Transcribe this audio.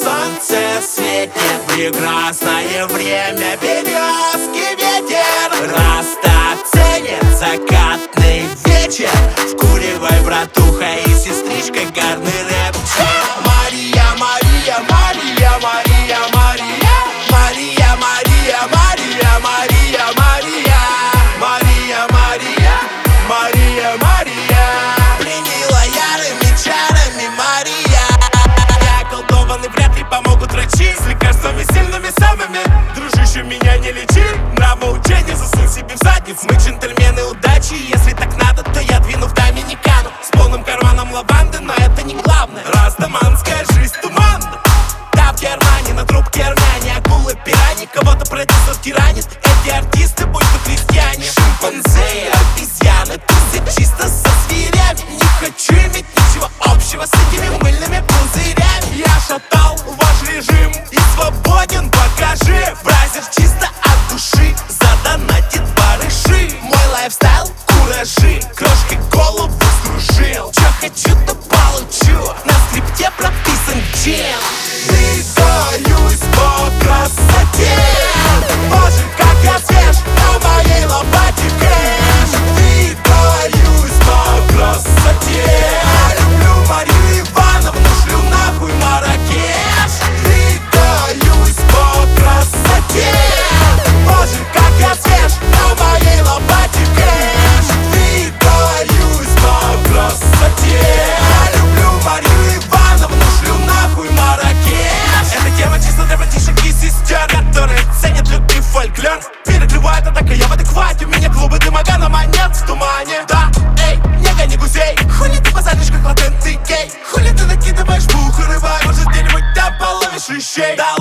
солнце светит, прекрасное время, березки ветер растопценит закатный вечер. Вкуривай, братуха, и сестричка гарный рэп. Мария, Мария, Мария, Мария, Мария, Мария, Мария, Мария, Мария, Мария, Мария, Мария, Мария, Мария, пленила ярыми чарами Мария. Я околдованный, вряд ли помогут врачи с лекарствами сильными самыми. Дружище, меня не лечи, нравоучение засунь себе в задницу. Мы джентльмены удачи, если так надо, то я двину в Доминикану с полным карманом лаванды, но это не главное. Растаманская жизнь туманна. Да, в Германии на трубке армяне, акулы, пираньи, кого-то продюсер тиранит. Эти артисты, будь то крестьяне, шимпанзе, обезьяны, тусят чисто со зверями. Не хочу иметь ничего общего с этими мыльными пузырями. Я шатал ваш режим и свободен, покажи. Бразер чисто от души задонатит барыши. Мой лайфстайл — куражи, крошкой голову скружил. Чё хочу, то получу, на скрипте прописан джем. Двигаюсь по красоте, боже, как я свеж, на моей лопате кэш. Двигаюсь по красоте, люблю Марию Ивановну, шлю нахуй Маракеш. Двигаюсь по красоте, боже, как я свеж, на моей лопате кэш. Двигаюсь по красоте, люблю Марию Ивановну, шлю нахуй Маракеш. Эта тема чисто для братишек и сестер, которые ценят лютый фольклор. Перекрывает атака, я в адеквате, у меня клубы дымогана, монет в тумане. Да, эй, не гони гусей, хули ты базаришь, как латентный гей. Хули ты накидываешь муху, рыбай, может где-нибудь там половишь лещей. Да